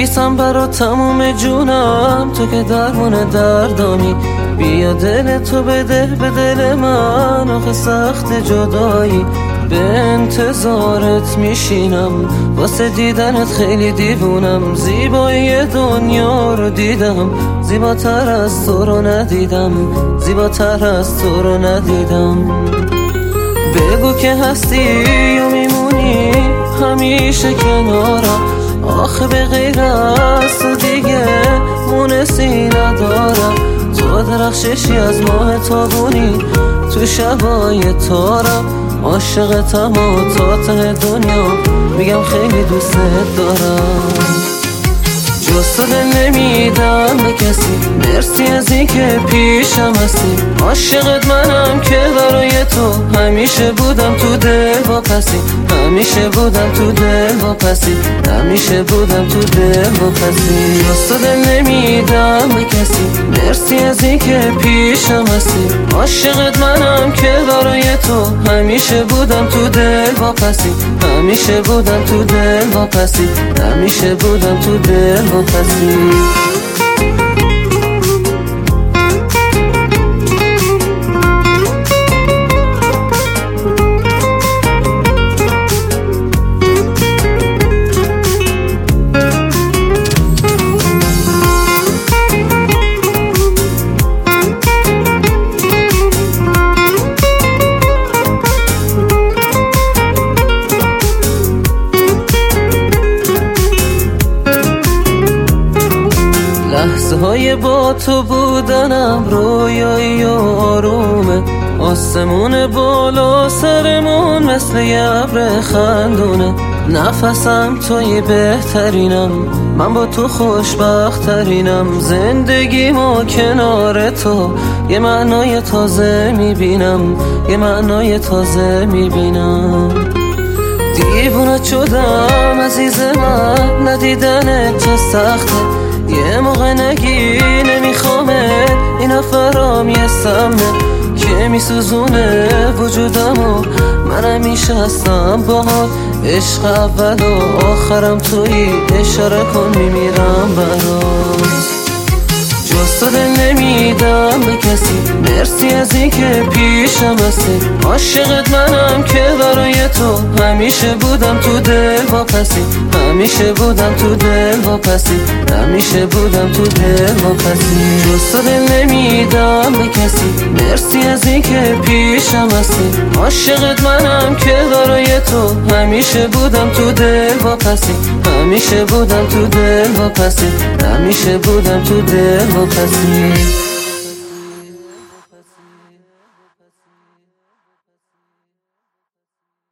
میریسم برا تموم جونم، تو که درمون دردانی. بیا دل تو بده به دل من، آخه سخت جدایی. به انتظارت میشینم، واسه دیدنت خیلی دیوونم. زیبایی دنیا رو دیدم، زیباتر از تو رو ندیدم، زیباتر از تو رو ندیدم. بگو که هستی یا میمونی همیشه کنارم، آخه به غیر از تو دیگه مونسی ندارم. تو درخششی از ماه تابونی، تو شبای تارم. عاشقتم و تا ته دنیا میگم خیلی دوست دارم. جز تو دل نمیدم به کسی، مرسی از این که پیشم هستی. عاشقت منم که برای تو همیشه بودم تو دل واپسی، همیشه بودم تو دل واپسی، همیشه بودم تو دل واپسی. جز تو دل نمیدم به کسی، مرسی از این که پیشم هستی. عاشقت منم که برای تو همیشه بودم تو دل واپسی، همیشه بودم تو دل واپسی، همیشه بودم تو دل واپسی. لحظه های با تو بودنم رویایی و آرومه. آسمون بالا سرمون مثل یه ابر خندونه. نفسم توی بهترینم، من با تو خوشبخترینم. زندگیمو کنار تو یه معنای تازه میبینم، یه معنای تازه میبینم. دیوونت شدم عزیز من، ندیدنت چه سخته. یه موقع نگی نمیخوامه، این نفرام یه سمه که میسوزونه وجودمو. من همیشه هستم باهات، عشق اول و آخرم تویی. اشاره کن میمیرم برات. جز تو دل نمیدم به کسی، مرسی از این که پیشم هستی. عاشقت منم که برای تو همیشه بودم تو دل واپسی، همیشه بودم تو دل واپسی، همیشه بودم تو دل واپسی. جز تو دل نمیدم به کسی، مرسی از این که پیشم هستی. عاشقت منم که برای تو همیشه بودم تو دل واپسی، همیشه بودم تو دل واپسی، همیشه بودم تو دل واپسی.